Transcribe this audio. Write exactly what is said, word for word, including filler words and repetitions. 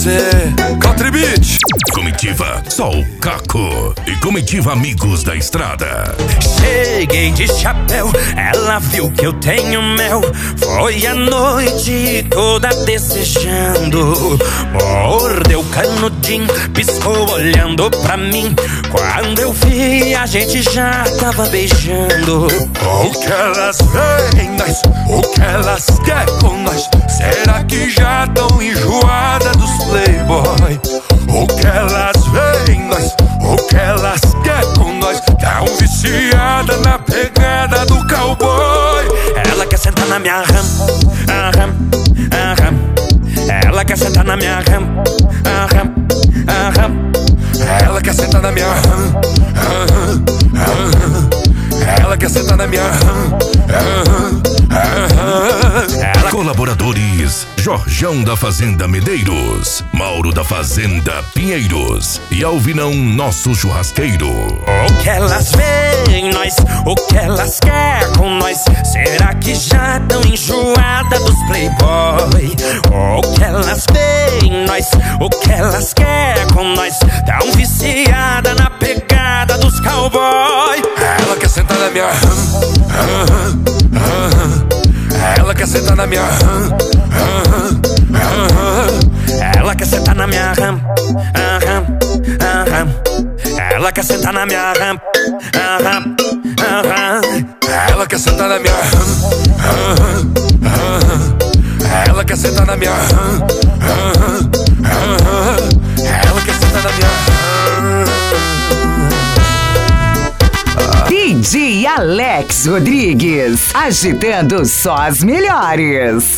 você. Country Comitiva Sol Caco e Comitiva Amigos da Estrada. Cheguei de chapéu, ela viu que eu tenho mel. Foi a noite toda desejando. Mordeu canudinho, piscou olhando pra mim. Quando eu vi, a gente já tava beijando. O que elas veem nós, o que elas querem com nós? Será que já tão enjoada dos playboy? O que elas veem nós, o que elas querem com nós? Tão viciada na pegada do cowboy. Ela quer sentar na minha ram, aham, aham. Ela quer sentar na minha ram, aham, aham. Ela quer sentar na minha ram, aham, aham. Ela quer sentar na minha ram, aham, aham. Ela... Colaboradores: Jorjão da Fazenda Medeiros, Mauro da Fazenda Pinheiros e Alvinão Nosso Churrasqueiro. O que elas veem em nós, o que elas querem com nós? Será que já tão enjoada dos playboy? O que elas veem em nós, o que elas querem com nós? Tão viciada na pegada dos cowboy. Ela quer sentar na minha ram, aham, aham. Ela quer sentar na minha ram, aham, aham. Ela quer sentar na minha ram, aham, aham. Ela quer sentar na minha ram, aham, aham. Ela quer sentar na minha ram, aham, aham. Ela quer sentar na minha ram, aham, aham. Ela quer sentar na minha ram. D J Alex Rodrigues, agitando só as melhores.